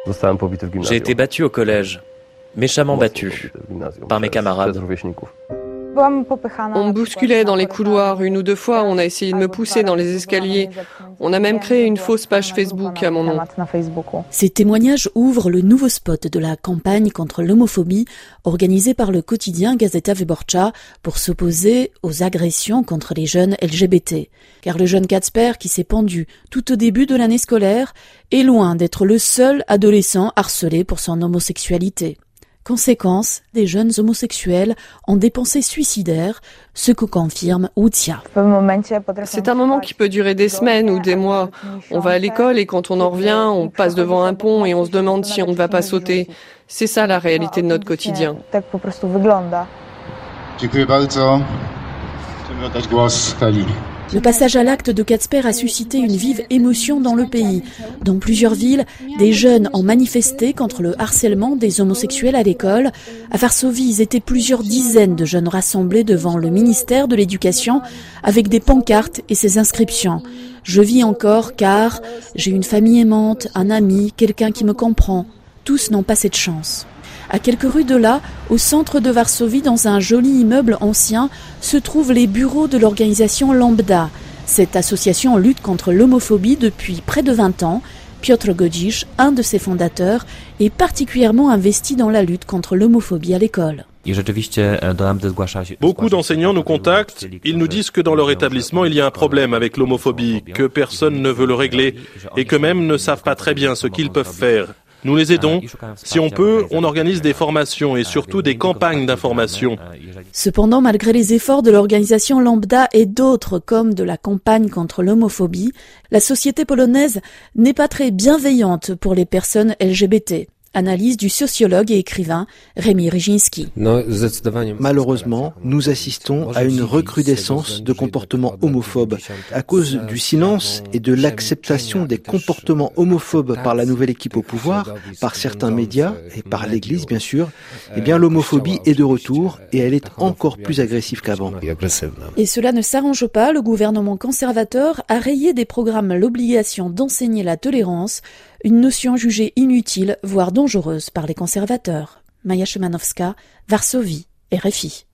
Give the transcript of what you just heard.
J'ai été battu au collège, méchamment battu, par mes camarades. On me bousculait dans les couloirs. 1 ou 2 fois, on a essayé de me pousser dans les escaliers. On a même créé une fausse page Facebook à mon nom. Ces témoignages ouvrent le nouveau spot de la campagne contre l'homophobie organisée par le quotidien Gazeta Wyborcza pour s'opposer aux agressions contre les jeunes LGBT. Car le jeune Kacper, qui s'est pendu tout au début de l'année scolaire, est loin d'être le seul adolescent harcelé pour son homosexualité. Conséquence, des jeunes homosexuels ont des pensées suicidaires, ce que confirme Łucja. C'est un moment qui peut durer des semaines ou des mois. On va à l'école et quand on en revient, on passe devant un pont et on se demande si on ne va pas sauter. C'est ça la réalité de notre quotidien. Dziękuję bardzo. Chcemy oddać głos Kali. Le passage à l'acte de Kacper a suscité une vive émotion dans le pays. Dans plusieurs villes, des jeunes ont manifesté contre le harcèlement des homosexuels à l'école. À Varsovie, ils étaient plusieurs dizaines de jeunes rassemblés devant le ministère de l'Éducation avec des pancartes et ces inscriptions. Je vis encore car j'ai une famille aimante, un ami, quelqu'un qui me comprend. Tous n'ont pas cette chance. À quelques rues de là, au centre de Varsovie, dans un joli immeuble ancien, se trouvent les bureaux de l'organisation Lambda. Cette association lutte contre l'homophobie depuis près de 20 ans. Piotr Godzisz, un de ses fondateurs, est particulièrement investi dans la lutte contre l'homophobie à l'école. Beaucoup d'enseignants nous contactent, ils nous disent que dans leur établissement il y a un problème avec l'homophobie, que personne ne veut le régler et qu'eux-mêmes ne savent pas très bien ce qu'ils peuvent faire. Nous les aidons. Si on peut, on organise des formations et surtout des campagnes d'information. Cependant, malgré les efforts de l'organisation Lambda et d'autres comme de la campagne contre l'homophobie, la société polonaise n'est pas très bienveillante pour les personnes LGBT. Analyse du sociologue et écrivain Rémi Ryginski. Malheureusement, nous assistons à une recrudescence de comportements homophobes. À cause du silence et de l'acceptation des comportements homophobes par la nouvelle équipe au pouvoir, par certains médias et par l'Église bien sûr, l'homophobie est de retour et elle est encore plus agressive qu'avant. Et cela ne s'arrange pas, le gouvernement conservateur a rayé des programmes l'obligation d'enseigner la tolérance, une notion jugée inutile, voire dangereuse par les conservateurs. Maja Szymanowska, Varsovie, RFI.